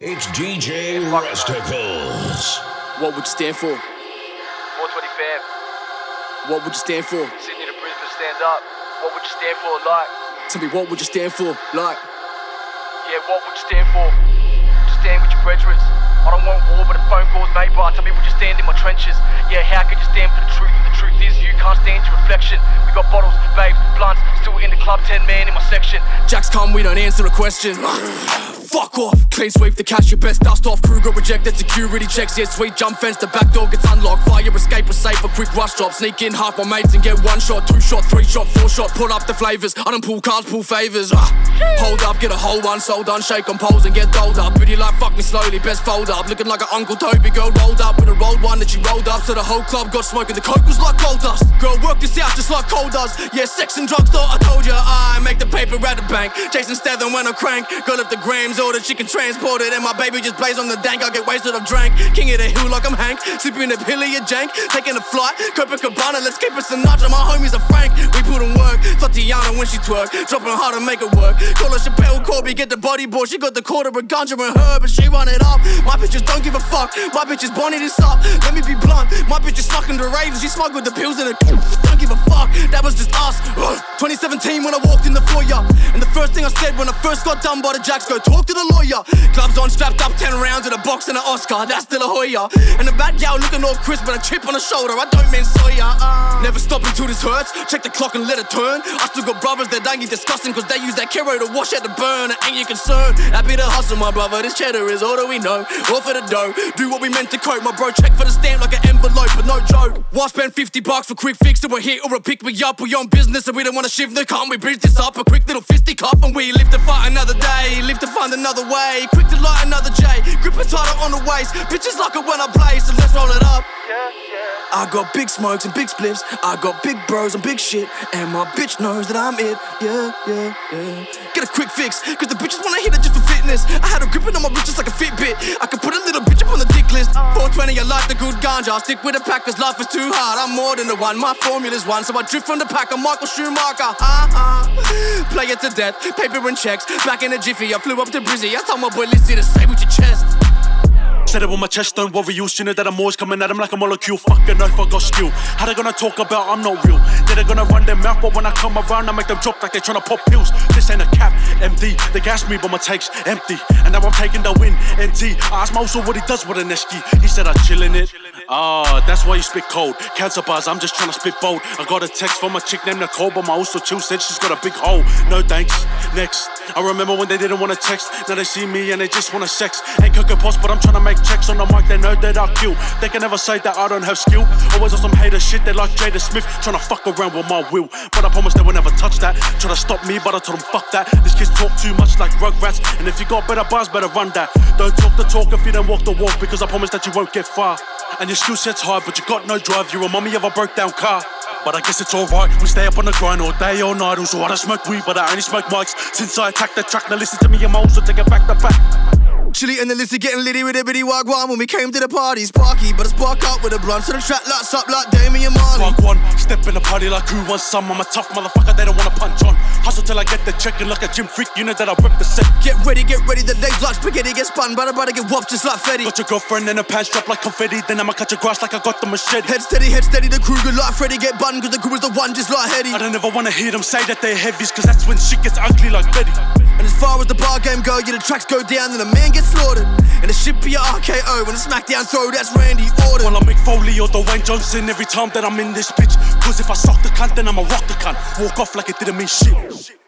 It's DJ Rusticles. What would you stand for? 420 fam. What would you stand for? Sydney to Brisbane, stand up. What would you stand for, like? Tell me, what would you stand for? Like? Yeah, what would you stand for? Just stand with your brethren. I don't want war, but the phone calls made by. Tell me, would you stand in my trenches? Yeah, how could you stand for the truth? The truth is, you can't stand your reflection. We got bottles, babes, blunts, still in the club, 10 man in my section. Jacks come, we don't answer a question. Fuck off, clean sweep the cash, your best dust off. Crew got rejected, security checks, yeah, sweet jump fence, the back door gets unlocked. Fire escape was safe, a quick rush drop. Sneak in half my mates and get 1 shot, 2 shot, 3 shot, 4 shot. Pull up the flavors, I don't pull cards, pull favors. Hold up, get a whole one, sold on, shake on poles and get doled up. Booty like fuck me slowly, best fold up. Looking like an Uncle Toby, girl rolled up with a rolled one that she rolled up. So the whole club got smoking, the coke was like gold dust. Girl work this out just like Cole does. Yeah, sex and drugs, thought I told ya. I make the paper at the bank. Jason Statham when I crank. Girl if the grams ordered, she can transport it. And my baby just plays on the dank. I get wasted, I've drank. King of the hill like I'm Hank. Sipping a pilly of jank. Taking a flight, Copacabana, let's keep it Sinatra. My homies are frank, we put in work. Tatiana when she twerk, dropping hard to make it work. Call her Chappelle Corby, get the body board. She got the quarter of ganja in her, but she run it up. My bitches don't give a fuck, my bitches Bonnie this up. Let me be blunt, my bitch is snuck in the raves. She smuggled the pills in her. Don't give a fuck, that was just us. 2017 when I walked in the foyer, and the first thing I said when I first got done by the Jacks, go talk to the lawyer. Gloves on, strapped up, 10 rounds with a box and an Oscar, that's still a Hoya. And the bad gal looking all crisp with a chip on her shoulder, I don't mean Sawyer. Never stop until this hurts, check the clock and let it turn. I still got brothers that dangy disgusting, cause they use that Kero to wash out the burn. Ain't you concerned? Happy to hustle, my brother, this cheddar is all that we know. All for the dough, do what we meant to cope. My bro check for the stamp like an envelope, but no joke. Why spend $50 for quick fix to a hit or a pick me up? We on business and we don't wanna shift the can't we bridge this up? A quick little fisty cup and we live to fight another day, live to find another way, quick to light another J, grip it tighter on the waist. Bitches like it when I play, so let's roll it up. I got big smokes and big spliffs, I got big bros and big shit, and my bitch knows that I'm it. Yeah. Get a quick fix, cause the bitches wanna hit it just for fitness. I had her gripping on my bitches like a Fitbit. I could put a little bitch up on the dick list. 420, I like the good ganja. I stick with the pack cause life is too hard. I'm more than the one, my formula's one. So I drift from the pack, I'm Michael Schumacher. Play it to death, paper and checks. Back in a jiffy, I flew up to Brizzy. I told my boy Lizzie to say with your chest. Said it with my chest, don't worry, you know that I'm always coming at them like a molecule. Fucking know if I got skill. How they gonna talk about I'm not real? Then they gonna run their mouth, but when I come around, I make them drop like they tryna pop pills. This ain't a cap, MD. They gas me, but my tank's empty. And now I'm taking the win, NT. I asked Moso what he does with an esky. He said I chill in it. That's why you spit cold. Cancer bars, I'm just tryna spit bold. I got a text from a chick named Nicole, but my also chill said she's got a big hole. No thanks, next. I remember when they didn't wanna text. Now they see me and they just wanna sex. Ain't cooking post, but I'm tryna make checks on the mic. They know that I kill. They can never say that I don't have skill. Always on some hater shit. They like Jada Smith, tryna fuck around with my will. But I promise they will never touch that. Tryna stop me, but I told them fuck that. These kids talk too much like rugrats. And if you got better bars, better run that. Don't talk the talk if you don't walk the walk, because I promise that you won't get far. And your skill set's high, but you got no drive. You're a mummy of a broke down car. But I guess it's alright, we stay up on the grind all day, all night. Also I don't smoke weed, but I only smoke mics. Since I attacked the track, now listen to me and my also take it back to back. Chilly and the lizzy getting litty with a bitty wagwan. When we came to the party, sparky, but I spark out with a blunt. So the track lights up like Damian Marley. Fuck one, step in the party like who wants some. I'm a tough motherfucker, they don't wanna punch on. Hustle till I get the check and like a gym freak, you know that I rip the set. Get ready, the legs like spaghetti get spun. Brother get whopped just like Fetty. Got your girlfriend and her pants drop like confetti. Then I'ma cut your grass like I got the machete. Head steady, the crew good like Freddy. Get bun cause the crew is the one just like Hetty. I don't ever wanna hear them say that they're heavies, cause that's when shit gets ugly like Betty. And as far as the bar game go, yeah, the tracks go down and the man gets slaughtered. And it should be a RKO when a smackdown throw, that's Randy Orton. Well, I make Foley or Dwayne Johnson every time that I'm in this bitch. Cause if I suck the cunt, then I'ma rock the cunt. Walk off like it didn't mean shit.